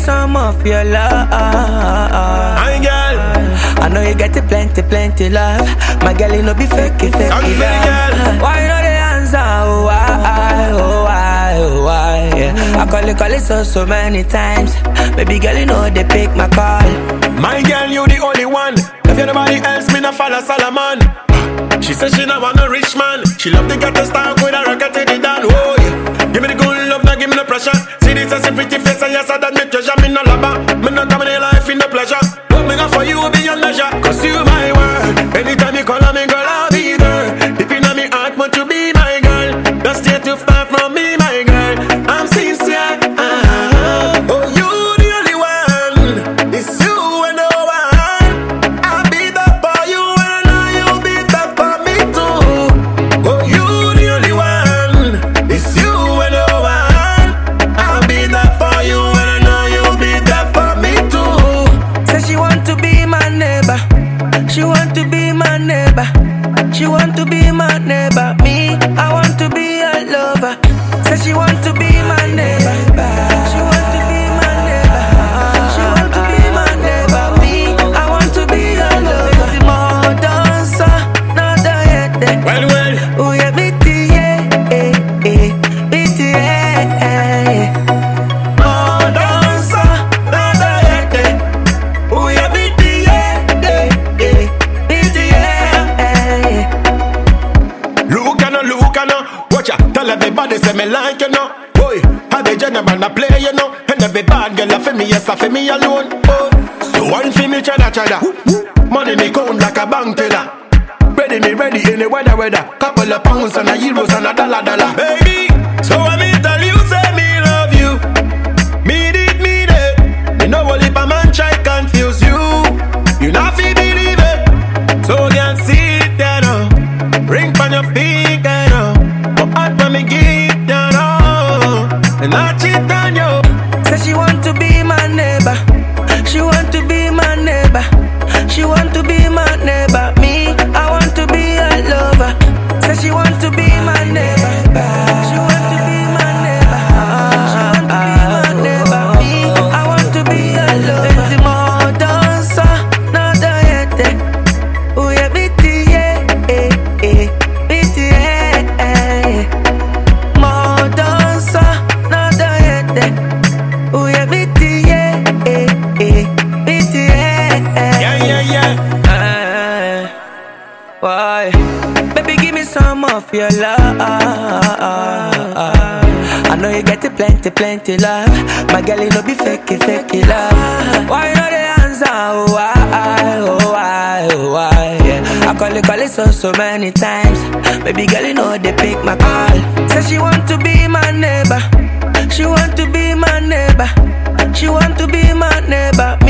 some of your love. My girl, I know you get it plenty love. My girl, you know be fake love. Why you know the answer? Oh why? Yeah. I call it so many times. Baby girl, you know they pick my call. My girl, you the only one. If you're nobody else, me not follow Solomon. She says she not want no rich man. She love the ghetto style with a rocket to the down. Oh yeah. Give me the good love, now give me no pressure. See this as a pretty face and yes, I done me treasure. Me no lava, me no come in life in the pleasure. What me got for you be your leisure. Cause you my word. Anytime you call on me, girl, I'll be there. Deep in my heart, want to be my girl. Don't stay too far from me, my girl. I'm sincere. Oh, you the only one. It's you and no one. I'll be there for you and I know you'll be there for me too. Oh, you the only one. It's you and no one. I'll be there for you and I know you'll be there for me too. Say she want to be my neighbor. She want to be my neighbor. She want to be my neighbor. Me, I want to be her lover. Say she want to be my neighbor. She want to be my neighbor. She want to be my neighbor. Me, I want to be her lover. More dancer, not the yet. Well. Oh yeah, bitty, yeah. More dancer, not the yet. Oh yeah, bitty, yeah. Look, I know. Watch out, tell everybody say me like you know. Boy, how the general I play you know. And every bad girl for me, yes, for me alone. Oh, so one for me, chada. Money me come like a bank teller. Ready any weather. Couple of pounds and a euros and a dollar. Baby, so I me tell you, say me love you. Me did. Me know only a man try confuse you. You not feel believe it. So can see it, you know. Ring on your feet, you know. But heart when me give, you know. And I cheat on you. Say she want to be my neighbor. She want to be my neighbor. She want to be my neighbor. Me, I want to be her lover. Say she want to be my neighbor. She want to be my neighbor. She want to be my neighbor. Me, I want to be her lover. More dancer, not the yet. Oh yeah, bitty, yeah. Bitty, yeah. More dancer, not the yet. Oh yeah, bitty, yeah. Bitty, Yeah. Why? Baby, give me some of your love. I know you get it plenty love. My girl, you know be fake love. Why you know the answer? Oh why? Yeah. I call it so many times. Baby girl, you know they pick my call. Say she want to be my neighbor. She want to be my neighbor. She want to be my neighbor.